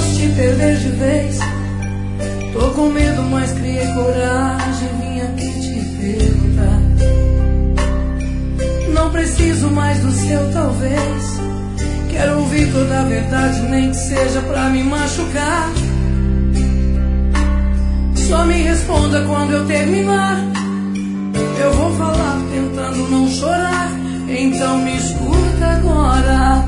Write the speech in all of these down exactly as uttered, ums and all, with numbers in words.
posso te perder de vez. Tô com medo, mas criei coragem, vim aqui te perguntar. Não preciso mais do seu talvez. Quero ouvir toda a verdade, nem que seja pra me machucar. Só me responda quando eu terminar. Eu vou falar tentando não chorar. Então me escuta agora.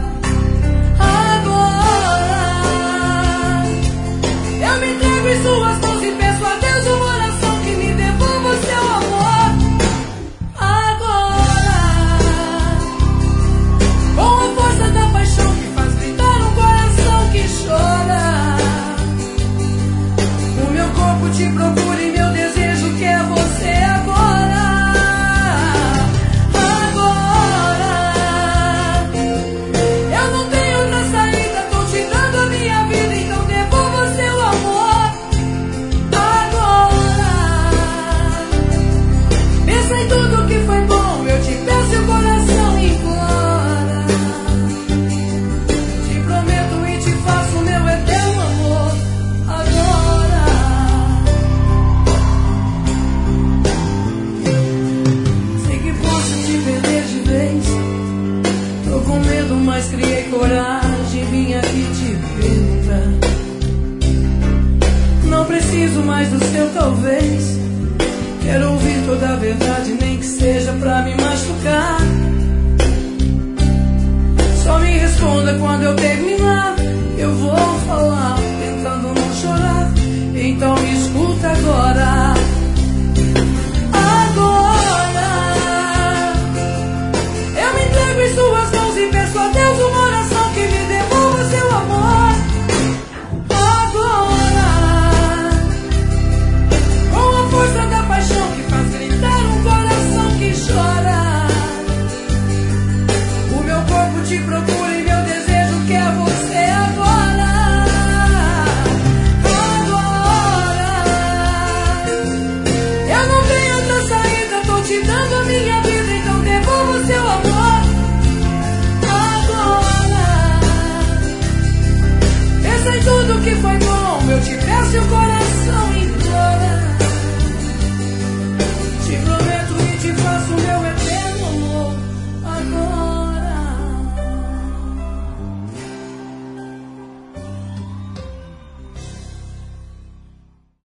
Agora eu me entrego em suas mãos e peço a Deus uma oração que me devolva o seu amor. Agora, com a força da paixão que faz gritar um coração que chora, o meu corpo te procura e meu desejo quer você agora. Mas criei coragem, vim aqui te perguntar. Não preciso mais do seu talvez. Quero ouvir toda a verdade, nem que seja pra me machucar. Só me responda quando eu terminar. Eu vou falar, tentando não chorar. Então me escuta agora. Agora eu me entrego em suas mãos e peço a Deus uma oração que me devolva seu amor. Agora, com a força da paixão que faz gritar um coração que chora, o meu corpo te procura e meu desejo quer você agora. Agora, eu não tenho outra saída, tô te dando a minha vida, então devolva seu amor. Pensa em tudo que foi bom, eu te peço o coração.